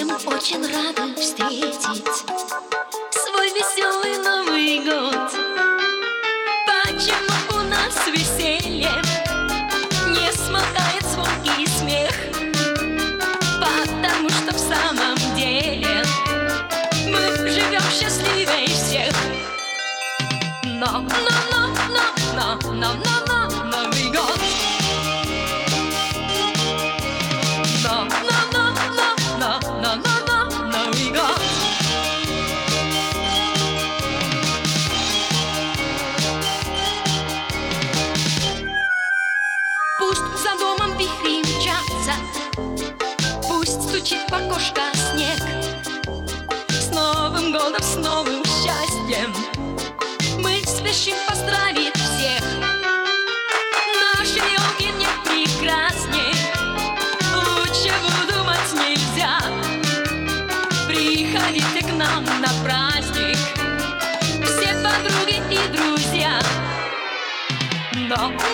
Все мы очень рады встретить свой веселый Новый год. Почему у нас веселье не смолкает звонкий смех? Потому что в самом деле мы живем счастливее всех. Но Новый год. Новый год. Пусть за домом вихри мчатся, пусть стучит в окошко снег. С Новым годом, с новым счастьем мы спешим поздравить всех. Наши елки нет прекрасней, лучше выдумать нельзя. Приходите к нам на праздник, все подруги и друзья. Но